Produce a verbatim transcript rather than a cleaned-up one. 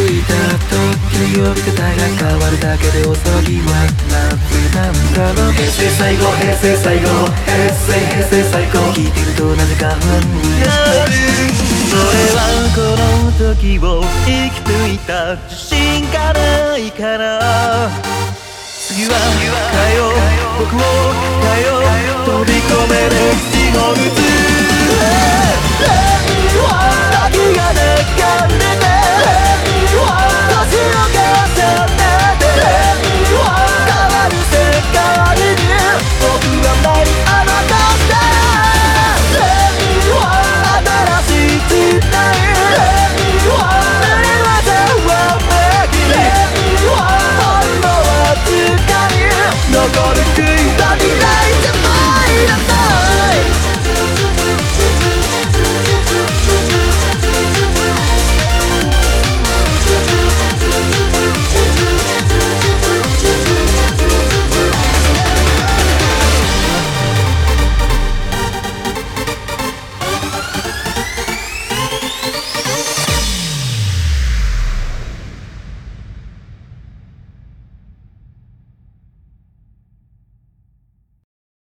いた時の呼び方が変わるだけでお騒ぎはなぜなんだろう。平成最後平成最後平成平成最高聞いてるとなぜか不安になる。それはこの時を生き抜いた自信がないから。次は変えよう僕を変えよう飛び込める地獄だけが流れ